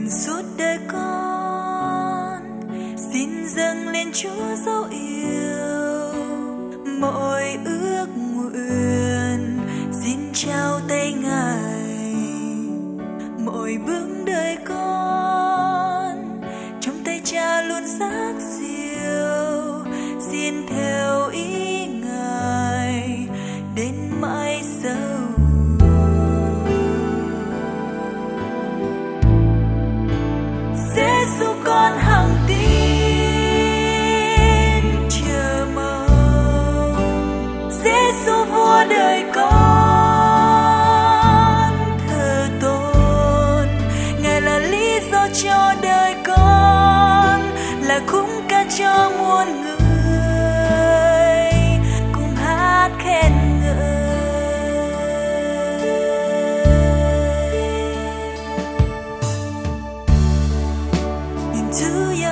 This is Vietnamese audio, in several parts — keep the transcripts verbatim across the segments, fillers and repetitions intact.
Suốt đời con xin dâng lên Chúa dấu yêu, mọi ước nguyện xin trao tay Ngài. Mọi bước đời con trong tay Cha luôn giác diệu, xin theo ý Ngài đến mãi sau. Giêsu con hằng tin chờ mong, Giêsu vua đời con thờ tôn. Ngài là lý do cho đời con, là khung ca cho muôn người cùng hát khen ngợi. Into your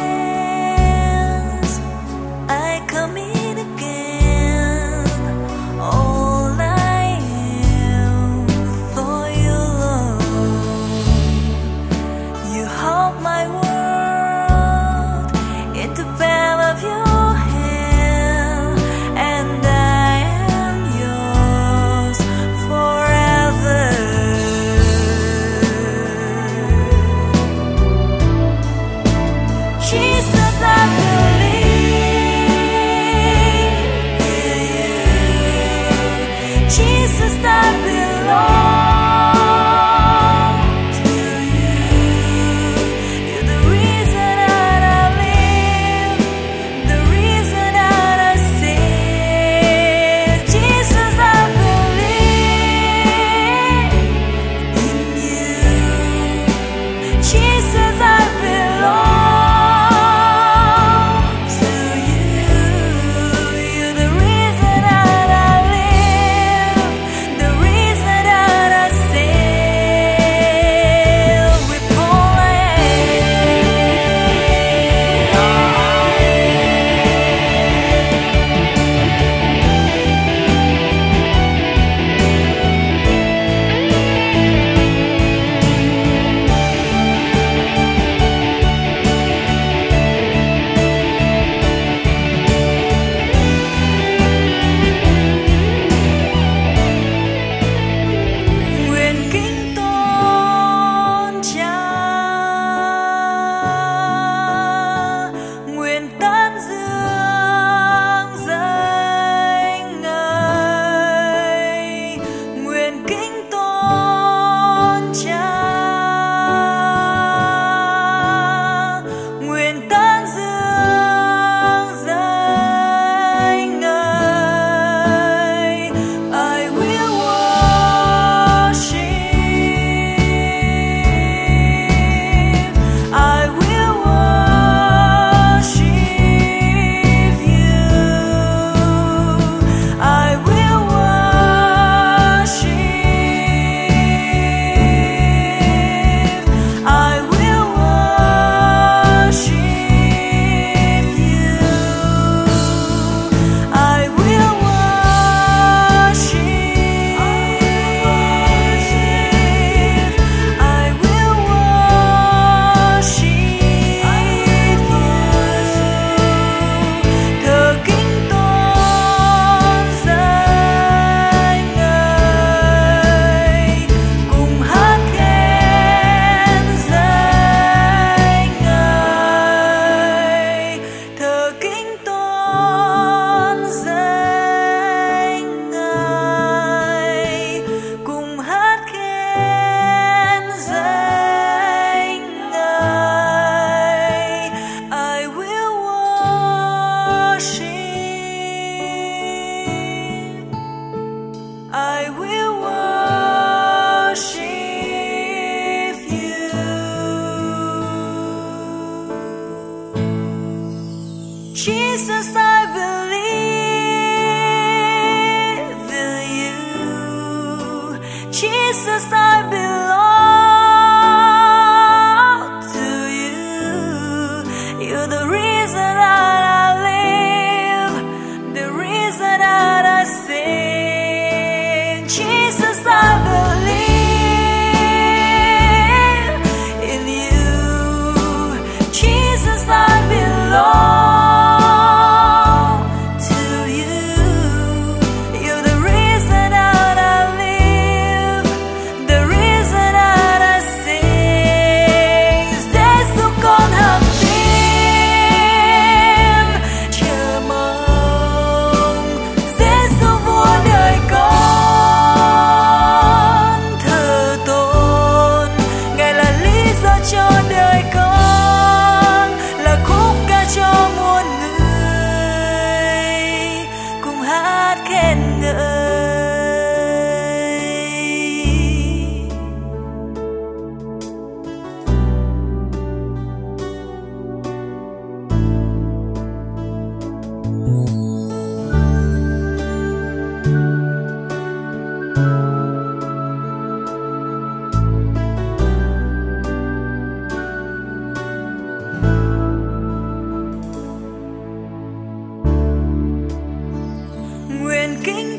hands I commit again all I am for you, Lord. You hold my world in the palm of your hand, and I am yours forever. Jesus, I believe in you. Jesus, I belong to you. You're the reason that I live, the reason that I sing. Jesus, I believe in you. Jesus, I belong. I will worship you. Jesus, I believe in you. Jesus, I belong to you. You're the reason that I live, the reason that I sing. Jesus, I believe in you. kính